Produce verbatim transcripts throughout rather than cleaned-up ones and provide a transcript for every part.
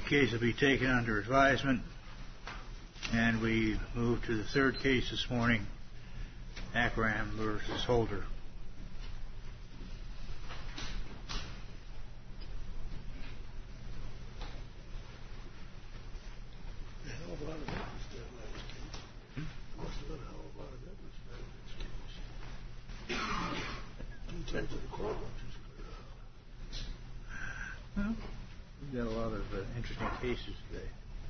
case will be taken under advisement, and we move to the third case this morning, Akram versus Holder. Well, we've got a lot of uh, interesting cases today.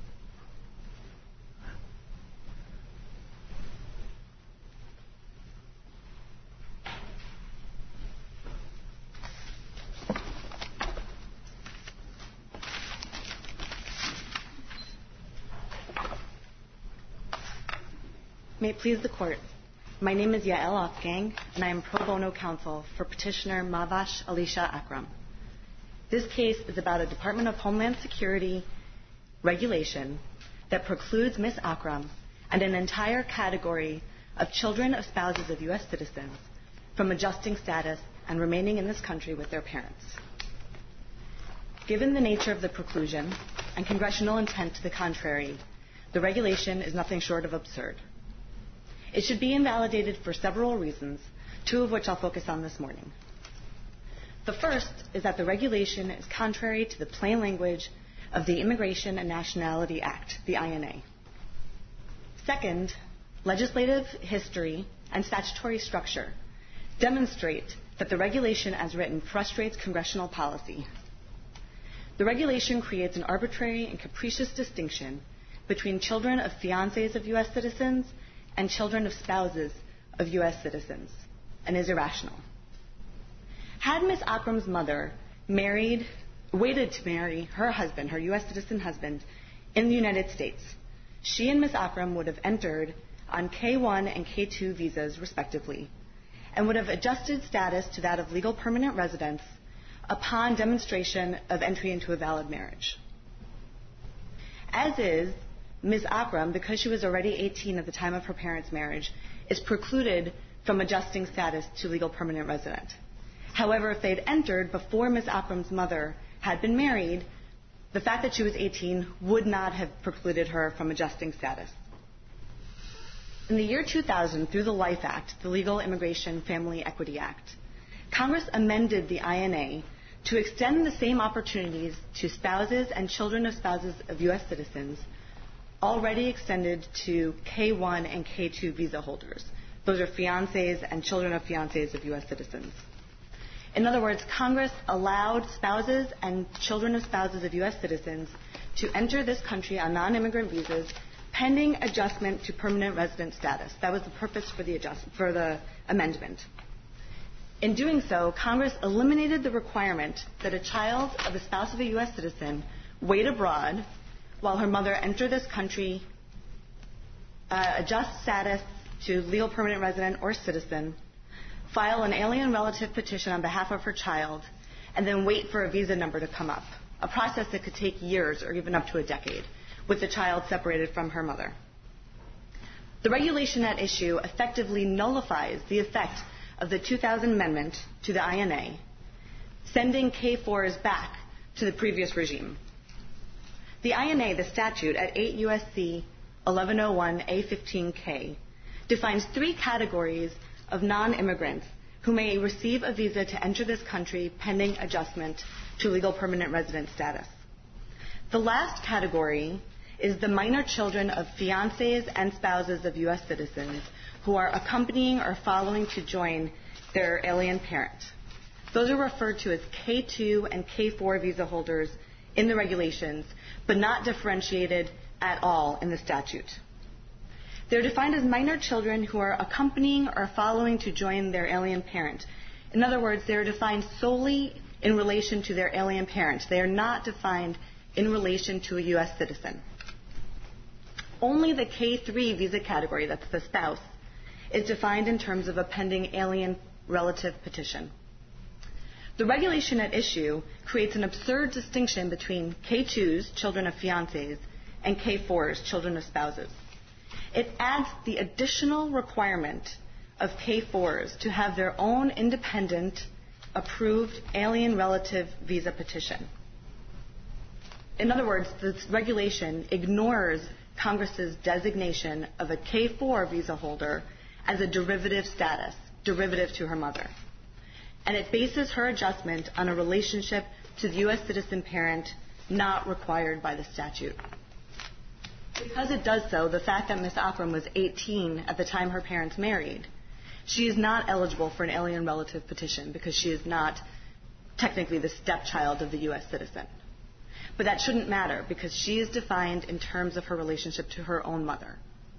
May it please the Court. My name is Yael Afgang, and I am pro bono counsel for petitioner Mahvash Alisha Akram. This case is about a Department of Homeland Security regulation that precludes Miz Akram and an entire category of children of spouses of U S citizens from adjusting status and remaining in this country with their parents. Given the nature of the preclusion and congressional intent to the contrary, the regulation is nothing short of absurd. It should be invalidated for several reasons, two of which I'll focus on this morning. The first is that the regulation is contrary to the plain language of the Immigration and Nationality Act, the I N A. Second, legislative history and statutory structure demonstrate that the regulation as written frustrates congressional policy. The regulation creates an arbitrary and capricious distinction between children of fiancés of U S citizens and children of spouses of U S citizens, and is irrational. Had Miz Akram's mother married, waited to marry her husband, her U S citizen husband, in the United States, she and Miz Akram would have entered on K one and K two visas, respectively, and would have adjusted status to that of legal permanent residence upon demonstration of entry into a valid marriage. As is, Miz Akram, because she was already eighteen at the time of her parents' marriage, is precluded from adjusting status to legal permanent resident. However, if they'd entered before Miz Akram's mother had been married, the fact that she was eighteen would not have precluded her from adjusting status. In the year two thousand, through the LIFE Act, the Legal Immigration Family Equity Act, Congress amended the I N A to extend the same opportunities to spouses and children of spouses of U S citizens already extended to K one and K two visa holders. Those are fiancés and children of fiancés of U S citizens. In other words, Congress allowed spouses and children of spouses of U S citizens to enter this country on non-immigrant visas pending adjustment to permanent resident status. That was the purpose for the, adjust, for the amendment. In doing so, Congress eliminated the requirement that a child of a spouse of a U S citizen wait abroad while her mother entered this country, uh, adjust status to legal permanent resident or citizen, file an alien relative petition on behalf of her child, and then wait for a visa number to come up, a process that could take years or even up to a decade, with the child separated from her mother. The regulation at issue effectively nullifies the effect of the two thousand amendment to the I N A, sending K fours back to the previous regime. The I N A, the statute at eight U S C eleven oh one A fifteen K, defines three categories of non-immigrants who may receive a visa to enter this country pending adjustment to legal permanent resident status. The last category is the minor children of fiancés and spouses of U S citizens who are accompanying or following to join their alien parent. Those are referred to as K two and K four visa holders in the regulations, but not differentiated at all in the statute. They're defined as minor children who are accompanying or following to join their alien parent. In other words, they're defined solely in relation to their alien parent. They are not defined in relation to a U S citizen. Only the K three visa category, that's the spouse, is defined in terms of a pending alien relative petition. The regulation at issue creates an absurd distinction between K twos, children of fiancés, and K fours, children of spouses. It adds the additional requirement of K fours to have their own independent, approved alien relative visa petition. In other words, this regulation ignores Congress's designation of a K four visa holder as a derivative status, derivative to her mother. And it bases her adjustment on a relationship to the U S citizen parent not required by the statute. Because it does so, the fact that Miz Akram was eighteen at the time her parents married, she is not eligible for an alien relative petition because she is not technically the stepchild of the U S citizen. But that shouldn't matter because she is defined in terms of her relationship to her own mother.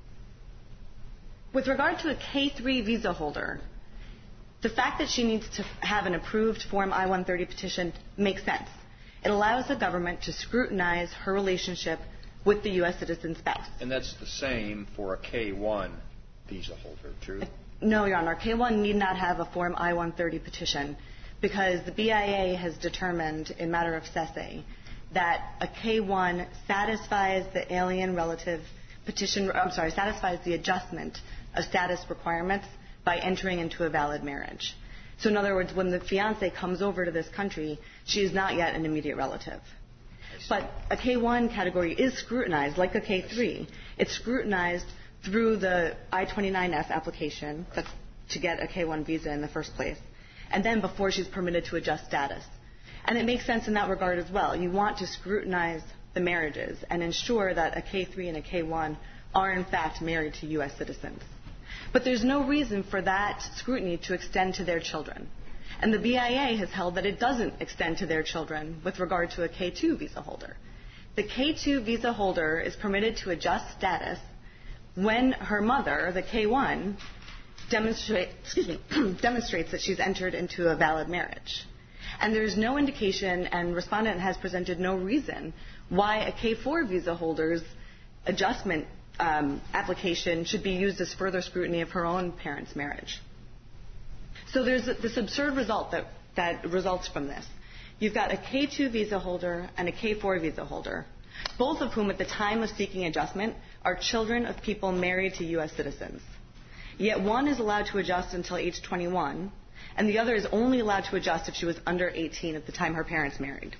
With regard to a K three visa holder, the fact that she needs to have an approved Form I one thirty petition makes sense. It allows the government to scrutinize her relationship with the U S citizen spouse. And that's the same for a K one visa holder, true? No, Your Honor. K one need not have a Form I one thirty petition because the B I A has determined in matter of Sese that a K one satisfies the alien relative petition, I'm sorry, satisfies the adjustment of status requirements by entering into a valid marriage. So in other words, when the fiancé comes over to this country, she is not yet an immediate relative. But a K one category is scrutinized like a K three. It's scrutinized through the I twenty-nine F application that's to get a K one visa in the first place, and then before she's permitted to adjust status. And it makes sense in that regard as well. You want to scrutinize the marriages and ensure that a K three and a K one are in fact married to U S citizens. But there's no reason for that scrutiny to extend to their children. And the B I A has held that it doesn't extend to their children with regard to a K two visa holder. The K two visa holder is permitted to adjust status when her mother, the K one, demonstrate, excuse me, demonstrates that she's entered into a valid marriage. And there's no indication, and respondent has presented no reason, why a K four visa holder's adjustment um, application should be used as further scrutiny of her own parents' marriage. So there's this absurd result that, that results from this. You've got a K two visa holder and a K four visa holder, both of whom at the time of seeking adjustment are children of people married to U S citizens. Yet one is allowed to adjust until age twenty-one, and the other is only allowed to adjust if she was under eighteen at the time her parents married.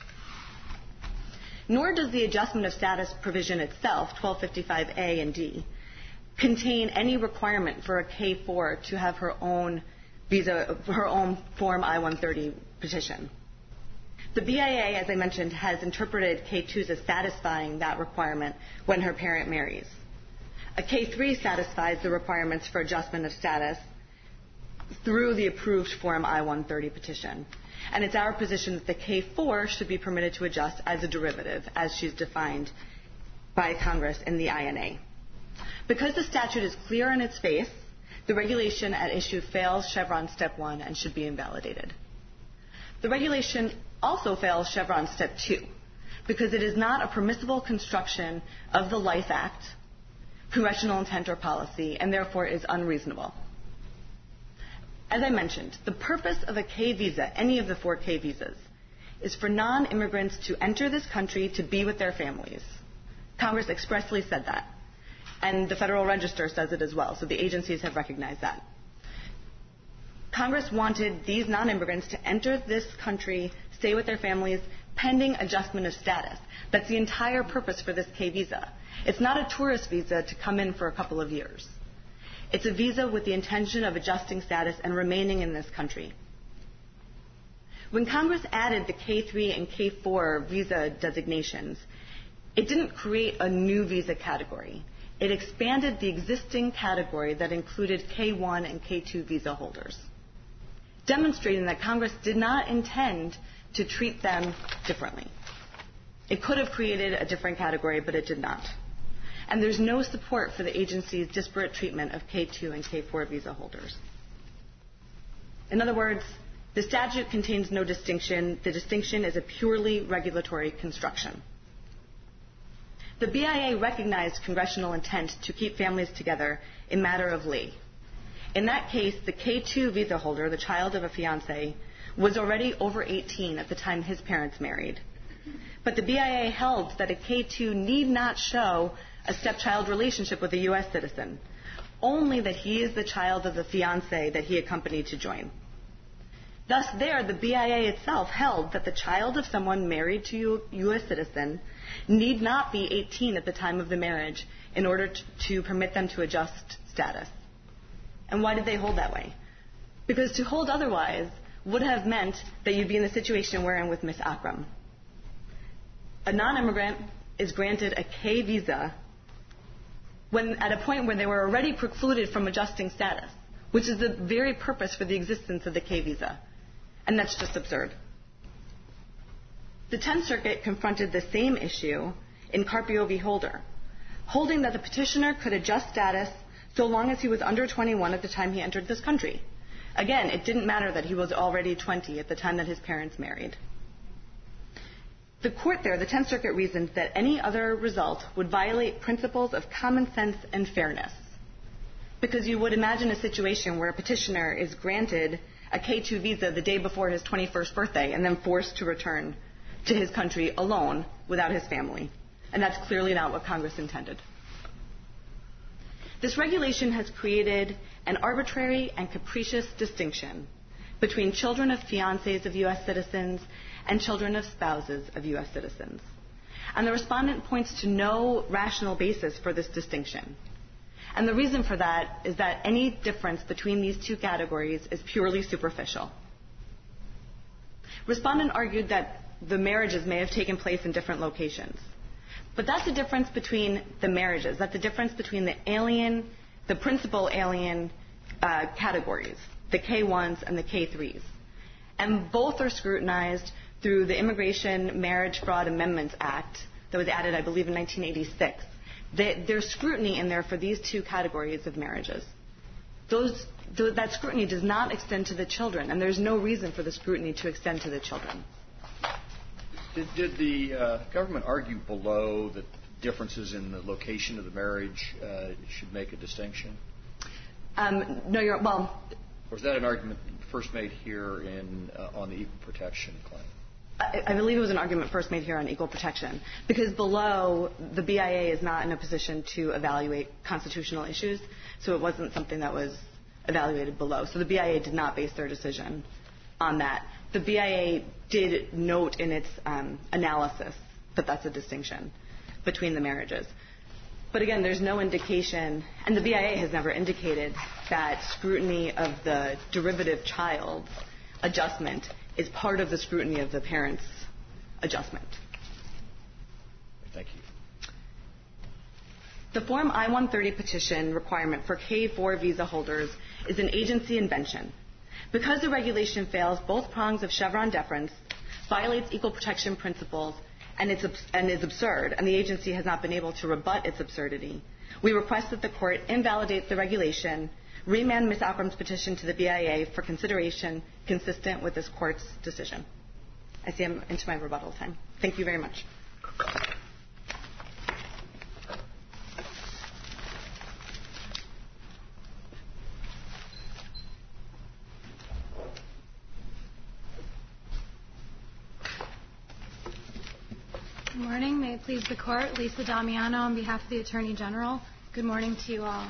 Nor does the adjustment of status provision itself, twelve fifty-five A and D, contain any requirement for a K four to have her own visa, her own Form I one thirty petition. The B I A, as I mentioned, has interpreted K twos as satisfying that requirement when her parent marries. A K three satisfies the requirements for adjustment of status through the approved Form I one thirty petition. And it's our position that the K four should be permitted to adjust as a derivative, as she's defined by Congress in the I N A. Because the statute is clear in its face, the regulation at issue fails Chevron Step one and should be invalidated. The regulation also fails Chevron Step two because it is not a permissible construction of the Life Act, congressional intent or policy, and therefore is unreasonable. As I mentioned, the purpose of a K visa, any of the four K visas, is for non-immigrants to enter this country to be with their families. Congress expressly said that. And the Federal Register says it as well, so the agencies have recognized that. Congress wanted these non-immigrants to enter this country, stay with their families, pending adjustment of status. That's the entire purpose for this K visa. It's not a tourist visa to come in for a couple of years. It's a visa with the intention of adjusting status and remaining in this country. When Congress added the K three and K four visa designations, it didn't create a new visa category. It expanded the existing category that included K one and K two visa holders, demonstrating that Congress did not intend to treat them differently. It could have created a different category, but it did not. And there's no support for the agency's disparate treatment of K two and K four visa holders. In other words, the statute contains no distinction. The distinction is a purely regulatory construction. The B I A recognized congressional intent to keep families together in matter of Lee. In that case, the K two visa holder, the child of a fiancé, was already over eighteen at the time his parents married. But the B I A held that a K two need not show a stepchild relationship with a U S citizen, only that he is the child of the fiancé that he accompanied to join. Thus there, the B I A itself held that the child of someone married to a U S citizen need not be eighteen at the time of the marriage in order to, to permit them to adjust status. And why did they hold that way? Because to hold otherwise would have meant that you'd be in the situation we're in with Miz Akram. A non-immigrant is granted a K visa when at a point where they were already precluded from adjusting status, which is the very purpose for the existence of the K visa. And that's just absurd. The Tenth Circuit confronted the same issue in Carpio v. Holder, holding that the petitioner could adjust status so long as he was under twenty-one at the time he entered this country. Again, it didn't matter that he was already twenty at the time that his parents married. The court there, the Tenth Circuit, reasoned that any other result would violate principles of common sense and fairness. Because you would imagine a situation where a petitioner is granted a K two visa the day before his twenty-first birthday and then forced to return to his country alone without his family. And that's clearly not what Congress intended. This regulation has created an arbitrary and capricious distinction between children of fiancés of U S citizens and children of spouses of U S citizens. And the respondent points to no rational basis for this distinction. And the reason for that is that any difference between these two categories is purely superficial. Respondent argued that the marriages may have taken place in different locations. But that's the difference between the marriages. That's the difference between the alien, the principal alien uh, categories, the K ones and the K threes. And both are scrutinized through the Immigration Marriage Fraud Amendments Act that was added, I believe, in nineteen eighty-six. They, there's scrutiny in there for these two categories of marriages. Those, th- that scrutiny does not extend to the children, and there's no reason for the scrutiny to extend to the children. Did, did the uh, government argue below that differences in the location of the marriage uh, should make a distinction? Um, no, you're, well... Or was that an argument first made here in, uh, on the equal protection claim? I, I believe it was an argument first made here on equal protection, because below, the B I A is not in a position to evaluate constitutional issues, so it wasn't something that was evaluated below. So the B I A did not base their decision on that. The B I A did note in its um, analysis that that's a distinction between the marriages. But again, there's no indication, and the B I A has never indicated that scrutiny of the derivative child's adjustment is part of the scrutiny of the parent's adjustment. Thank you. The Form I one thirty petition requirement for K four visa holders is an agency invention. Because the regulation fails both prongs of Chevron deference, violates equal protection principles, and, it's, and is absurd, and the agency has not been able to rebut its absurdity, we request that the court invalidate the regulation, remand Miz Akram's petition to the B I A for consideration consistent with this court's decision. I see I'm into my rebuttal time. Thank you very much. Good morning. May it please the Court. Lisa Damiano on behalf of the Attorney General. Good morning to you all.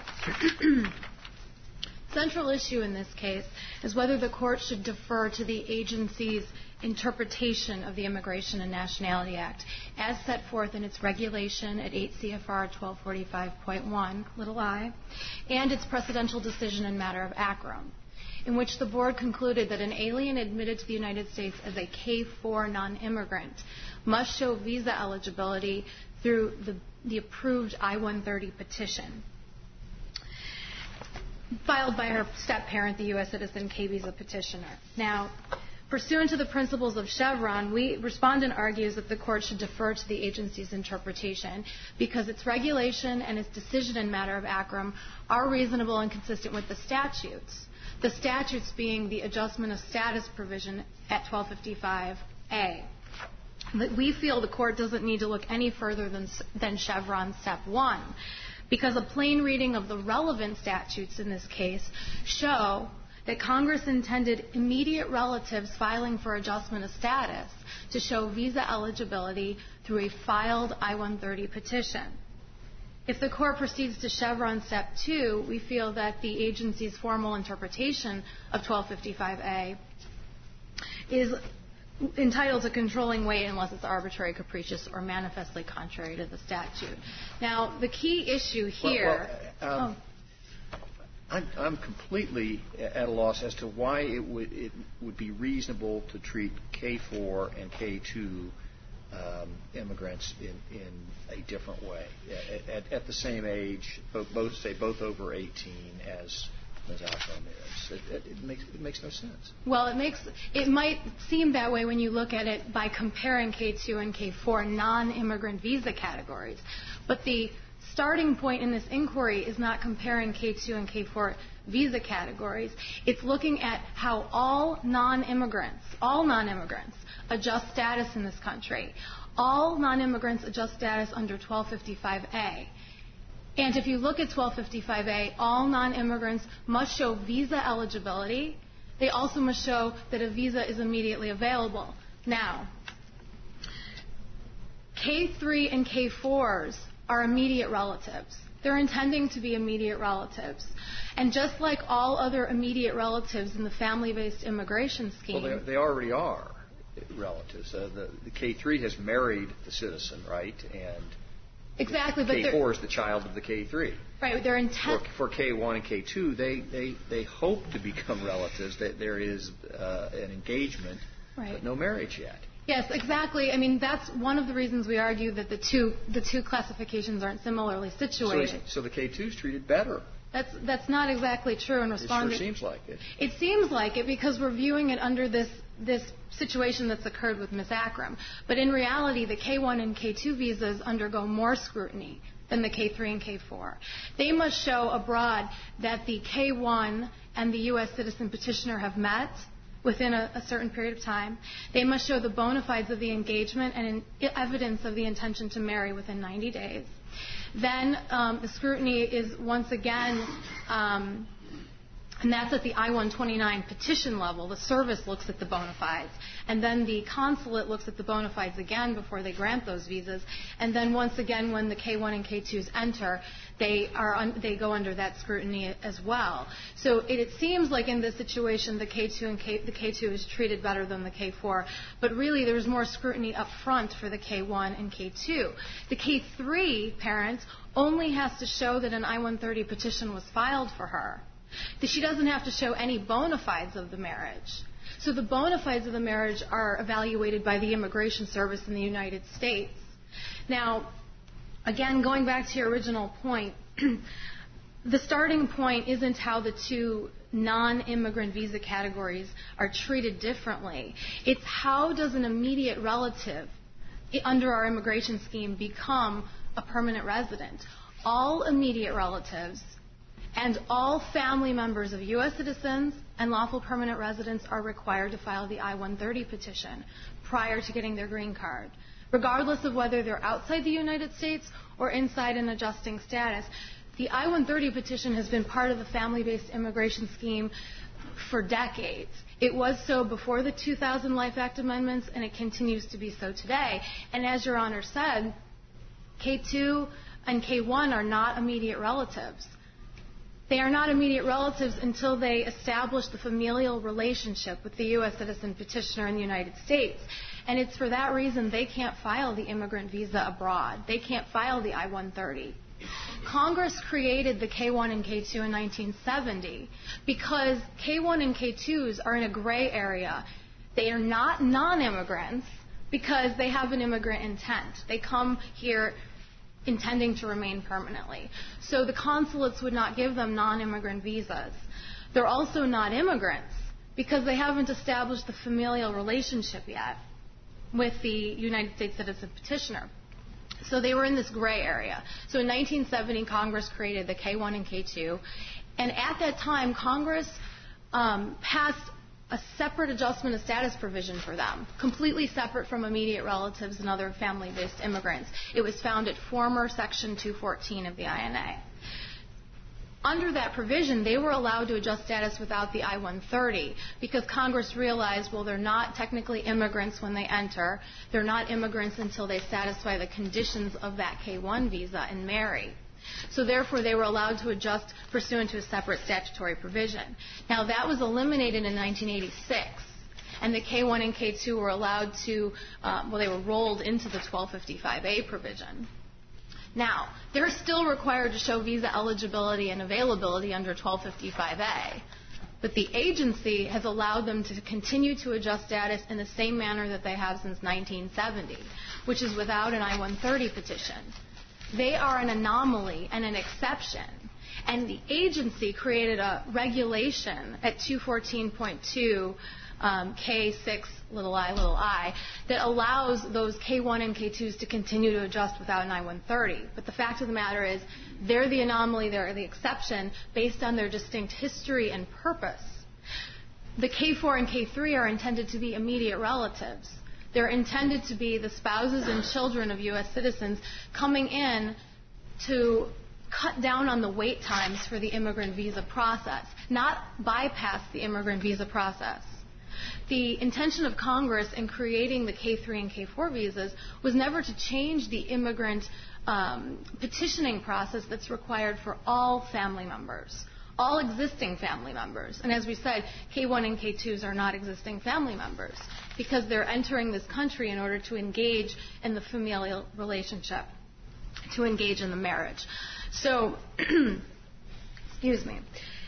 Central issue in this case is whether the Court should defer to the agency's interpretation of the Immigration and Nationality Act as set forth in its regulation at eight C F R twelve forty-five point one, little I, and its precedential decision in matter of Akram, in which the Board concluded that an alien admitted to the United States as a K four non-immigrant must show visa eligibility through the, the approved I one thirty petition filed by her step-parent, the U S citizen K visa petitioner. Now, pursuant to the principles of Chevron, we respondent argues that the Court should defer to the agency's interpretation because its regulation and its decision in matter of Akram are reasonable and consistent with the statutes. The statutes being the adjustment of status provision at twelve fifty-five A. We feel the Court doesn't need to look any further than, than Chevron Step one, because a plain reading of the relevant statutes in this case show that Congress intended immediate relatives filing for adjustment of status to show visa eligibility through a filed I one thirty petition. If the Court proceeds to Chevron Step two, we feel that the agency's formal interpretation of twelve fifty-five A is entitled to controlling weight unless it's arbitrary, capricious, or manifestly contrary to the statute. Now, the key issue here... Well, well, um, oh. I'm, I'm completely at a loss as to why it would, it would be reasonable to treat K four and K two um, immigrants in, in a different way, at, at, at the same age, both, both say both over eighteen as Miz Akram is. It, it, it makes it makes no sense. Well, it makes it might seem that way when you look at it by comparing K two and K four non-immigrant visa categories, but the starting point in this inquiry is not comparing K two and K four visa categories. It's looking at how all non-immigrants, all non-immigrants adjust status in this country. All non-immigrants adjust status under twelve fifty-five A. And if you look at twelve fifty-five A, all non-immigrants must show visa eligibility. They also must show that a visa is immediately available. Now, K three and K fours are immediate relatives. They're intending to be immediate relatives. And just like all other immediate relatives in the family-based immigration scheme... Well, they, they already are relatives. Uh, the, the K three has married the citizen, right? And exactly, but K four is the child of the K three. Right, they're intent... For, for K one and K two, they, they, they hope to become relatives. That there is uh, an engagement, right, but no marriage yet. Yes, exactly. I mean, that's one of the reasons we argue that the two the two classifications aren't similarly situated. So, so the K two is treated better. That's that's not exactly true. And responding, it sure seems like it. It seems like it because we're viewing it under this this situation that's occurred with Miz Akram. But in reality, the K one and K two visas undergo more scrutiny than the K three and K four. They must show abroad that the K one and the U S citizen petitioner have met within a, a certain period of time. They must show the bona fides of the engagement and in, evidence of the intention to marry within ninety days. Then um, the scrutiny is once again, um, and that's at the I one twenty-nine petition level. The service looks at the bona fides. And then the consulate looks at the bona fides again before they grant those visas. And then once again, when the K one and K twos enter, they are un- they go under that scrutiny as well. So it, it seems like in this situation, the K two and K, the K two is treated better than the K four. But really, there's more scrutiny up front for the K one and K two. The K three parent only has to show that an I one thirty petition was filed for her. That she doesn't have to show any bona fides of the marriage. So the bona fides of the marriage are evaluated by the Immigration Service in the United States. Now, again, going back to your original point, the starting point isn't how the two non-immigrant visa categories are treated differently. It's how does an immediate relative under our immigration scheme become a permanent resident. All immediate relatives and all family members of U S citizens and lawful permanent residents are required to file the I one thirty petition prior to getting their green card, regardless of whether they're outside the United States or inside an adjusting status. The I one thirty petition has been part of the family-based immigration scheme for decades. It was so before the two thousand Life Act amendments, and it continues to be so today. And as Your Honor said, K two and K one are not immediate relatives. They are not immediate relatives until they establish the familial relationship with the U S citizen petitioner in the United States. And it's for that reason they can't file the immigrant visa abroad. They can't file the I one thirty. Congress created the K one and K two in nineteen seventy because K one and K twos are in a gray area. They are not non-immigrants because they have an immigrant intent. They come here intending to remain permanently. So the consulates would not give them non-immigrant visas. They're also not immigrants because they haven't established the familial relationship yet with the United States citizen petitioner. So they were in this gray area. So in nineteen seventy, Congress created the K one and K two. And at that time, Congress um, passed a separate adjustment of status provision for them, completely separate from immediate relatives and other family-based immigrants. It was found at former Section two fourteen of the I N A. Under that provision, they were allowed to adjust status without the I one thirty because Congress realized, well, they're not technically immigrants when they enter. They're not immigrants until they satisfy the conditions of that K one visa and marry. So therefore, they were allowed to adjust pursuant to a separate statutory provision. Now, that was eliminated in nineteen eighty-six. and the K one and K two were allowed to, uh, well, they were rolled into the twelve fifty-five A provision. Now, they're still required to show visa eligibility and availability under twelve fifty-five A, but the agency has allowed them to continue to adjust status in the same manner that they have since nineteen seventy, which is without an I one thirty petition. They are an anomaly and an exception, and the agency created a regulation at two fourteen point two um, K six little i little i that allows those K one and K twos to continue to adjust without an I one thirty. But the fact of the matter is they're the anomaly, they're the exception based on their distinct history and purpose. The K four and K three are intended to be immediate relatives. They're intended to be the spouses and children of U S citizens coming in to cut down on the wait times for the immigrant visa process, not bypass the immigrant visa process. The intention of Congress in creating the K three and K four visas was never to change the immigrant um, petitioning process that's required for all family members, all existing family members. And as we said, K one and K twos are not existing family members because they're entering this country in order to engage in the familial relationship, to engage in the marriage. So, excuse me.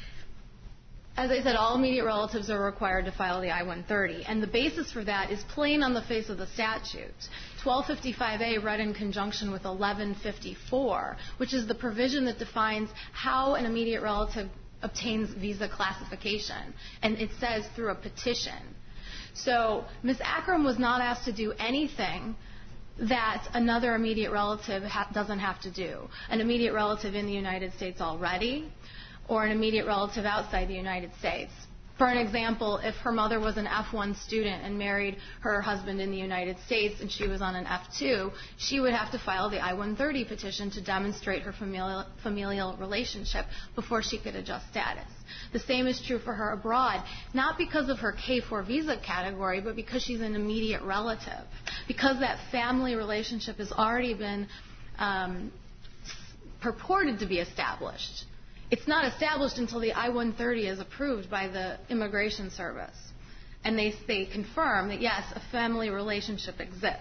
As I said, all immediate relatives are required to file the I one thirty, and the basis for that is plain on the face of the statute. twelve fifty-five A read in conjunction with eleven fifty-four, which is the provision that defines how an immediate relative obtains visa classification, and it says through a petition. So Miz Akram was not asked to do anything that another immediate relative ha- doesn't have to do. An immediate relative in the United States already, or an immediate relative outside the United States. For an example, if her mother was an F one student and married her husband in the United States and she was on an F two, she would have to file the I one thirty petition to demonstrate her familial, familial relationship before she could adjust status. The same is true for her abroad, not because of her K four visa category, but because she's an immediate relative, because that family relationship has already been um, purported to be established. It's not established until the I one thirty is approved by the Immigration Service. And they, they confirm that, yes, a family relationship exists.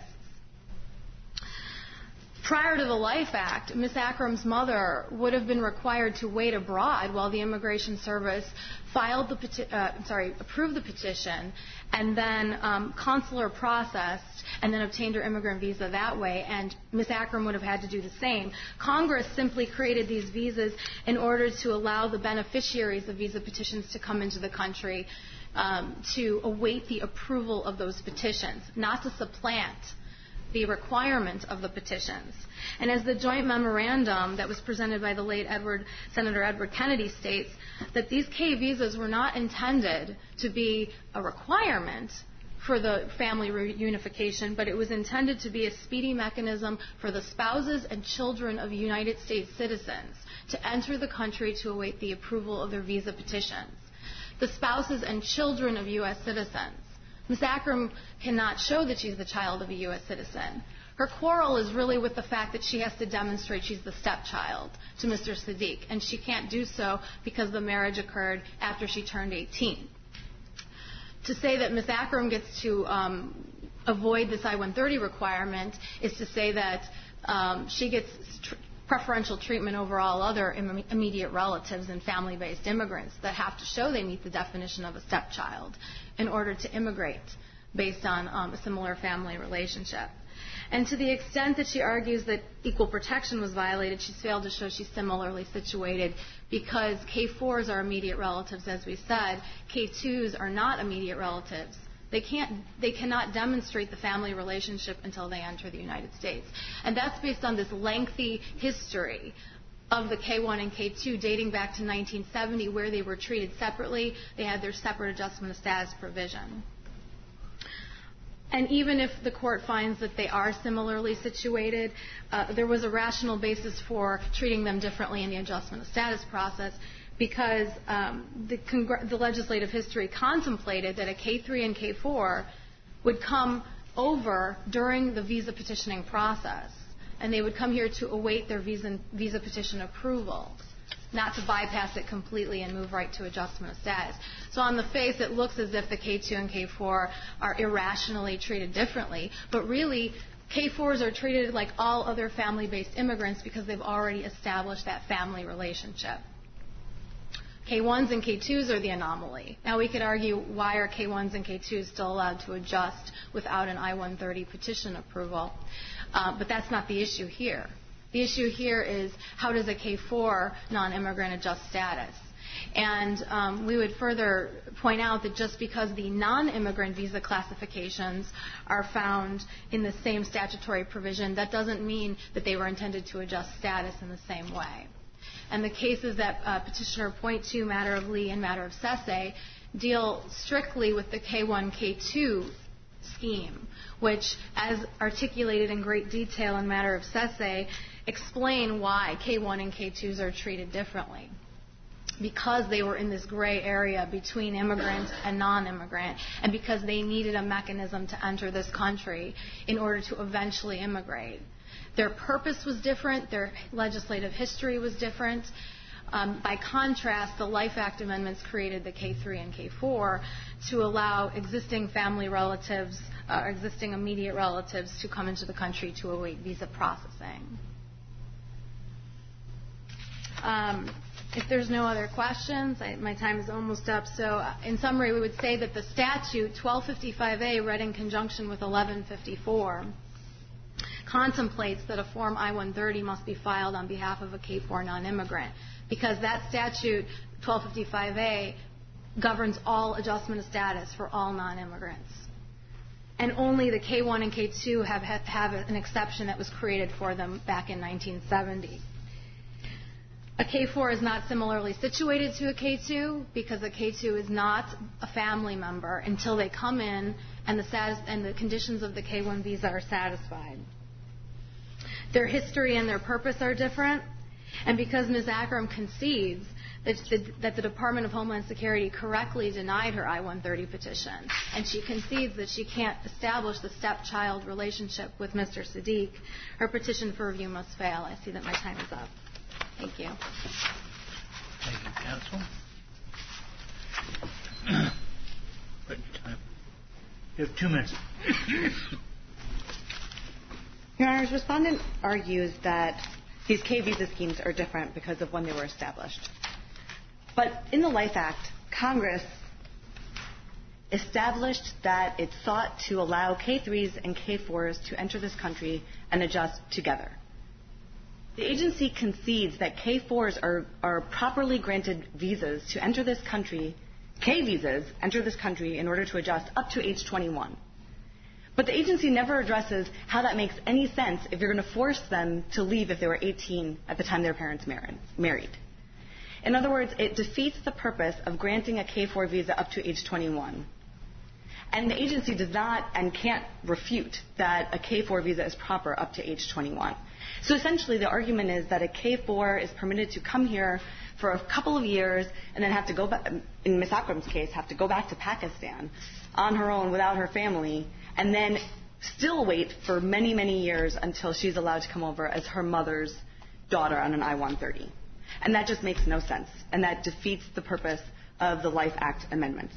Prior to the Life Act, Miz Akram's mother would have been required to wait abroad while the Immigration Service filed the peti- uh, sorry, approved the petition, and then um, consular processed, and then obtained her immigrant visa that way, and Miz Akram would have had to do the same. Congress simply created these visas in order to allow the beneficiaries of visa petitions to come into the country um, to await the approval of those petitions, not to supplant the requirement of the petitions. And as the joint memorandum that was presented by the late Edward, Senator Edward Kennedy states, that these K visas were not intended to be a requirement for the family reunification, but it was intended to be a speedy mechanism for the spouses and children of United States citizens to enter the country to await the approval of their visa petitions. The spouses and children of U S citizens. Miz Akram cannot show that she's the child of a U S citizen. Her quarrel is really with the fact that she has to demonstrate she's the stepchild to Mister Sadiq, and she can't do so because the marriage occurred after she turned eighteen. To say that Miz Akram gets to um, avoid this I one thirty requirement is to say that um, she gets tr- preferential treatment over all other Im- immediate relatives and family-based immigrants that have to show they meet the definition of a stepchild in order to immigrate based on um, a similar family relationship. And to the extent that she argues that equal protection was violated, she's failed to show she's similarly situated because K fours are immediate relatives, as we said. K twos are not immediate relatives. They can't, they cannot demonstrate the family relationship until they enter the United States. And that's based on this lengthy history of the K one and K two dating back to nineteen seventy, where they were treated separately. They had their separate adjustment of status provision. And even if the court finds that they are similarly situated, uh, there was a rational basis for treating them differently in the adjustment of status process because um, the, congr- the legislative history contemplated that a K three and K four would come over during the visa petitioning process, and they would come here to await their visa, visa petition approvals. not to bypass it completely and move right to adjustment of status. So on the face, it looks as if the K two and K four are irrationally treated differently, but really, K fours are treated like all other family-based immigrants because they've already established that family relationship. K ones and K twos are the anomaly. Now, we could argue, why are K ones and K twos still allowed to adjust without an I one thirty petition approval? Uh, but that's not the issue here. The issue here is, how does a K four non-immigrant adjust status? And um, we would further point out that just because the non-immigrant visa classifications are found in the same statutory provision, that doesn't mean that they were intended to adjust status in the same way. And the cases that uh, petitioner point to, matter of Lee and matter of Sese, deal strictly with the K one, K two scheme, which, as articulated in great detail in matter of Sese, explain why K one and K twos are treated differently. Because they were in this gray area between immigrant and non-immigrant, and because they needed a mechanism to enter this country in order to eventually immigrate. Their purpose was different. Their legislative history was different. Um, by contrast, the Life Act amendments created the K three and K four to allow existing family relatives, uh, existing immediate relatives, to come into the country to await visa processing. Um, If there's no other questions, I, my time is almost up. So uh, in summary, we would say that the statute, twelve fifty-five A, read in conjunction with eleven fifty-four, contemplates that a Form I one thirty must be filed on behalf of a K four non-immigrant, because that statute, twelve fifty-five A, governs all adjustment of status for all non-immigrants. And only the K one and K two have, have an exception that was created for them back in nineteen seventy. A K four is not similarly situated to a K two because a K two is not a family member until they come in and the, satis- and the conditions of the K one visa are satisfied. Their history and their purpose are different, and because Miz Akram concedes that the, that the Department of Homeland Security correctly denied her I one thirty petition, and she concedes that she can't establish the stepchild relationship with Mister Sadiq, her petition for review must fail. I see that my time is up. Thank you. Thank you, counsel. What time? You have two minutes. Your Honors, respondent argues that these K visa schemes are different because of when they were established. But in the Life Act, Congress established that it sought to allow K threes and K fours to enter this country and adjust together. The agency concedes that K fours are, are properly granted visas to enter this country. K visas enter this country in order to adjust up to age twenty-one. But the agency never addresses how that makes any sense if you're going to force them to leave if they were eighteen at the time their parents married. In other words, it defeats the purpose of granting a K four visa up to age twenty-one. And the agency does not and can't refute that a K four visa is proper up to age twenty-one. So essentially, the argument is that a K four is permitted to come here for a couple of years and then have to go back, in Miz Akram's case, have to go back to Pakistan on her own without her family, and then still wait for many, many years until she's allowed to come over as her mother's daughter on an I one thirty. And that just makes no sense, and that defeats the purpose of the Life Act amendments.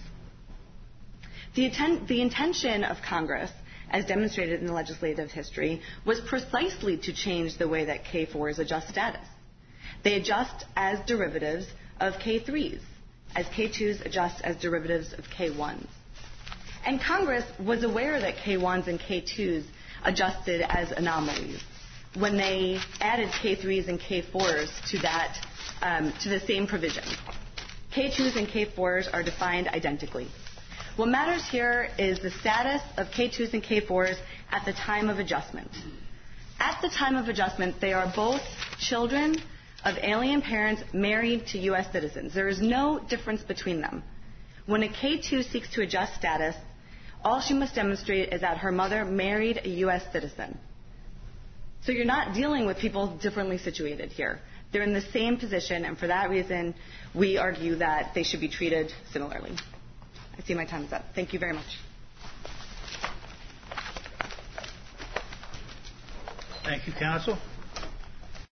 The, atten- the intention of Congress, as demonstrated in the legislative history, was precisely to change the way that K fours adjust status. They adjust as derivatives of K threes, as K twos adjust as derivatives of K ones. And Congress was aware that K ones and K twos adjusted as anomalies when they added K threes and K fours to that, um, to the same provision. K twos and K fours are defined identically. What matters here is the status of K twos and K fours at the time of adjustment. At the time of adjustment, they are both children of alien parents married to U S citizens. There is no difference between them. When a K two seeks to adjust status, all she must demonstrate is that her mother married a U S citizen. So you're not dealing with people differently situated here. They're in the same position, and for that reason, we argue that they should be treated similarly. I see my time is up. Thank you very much. Thank you, counsel.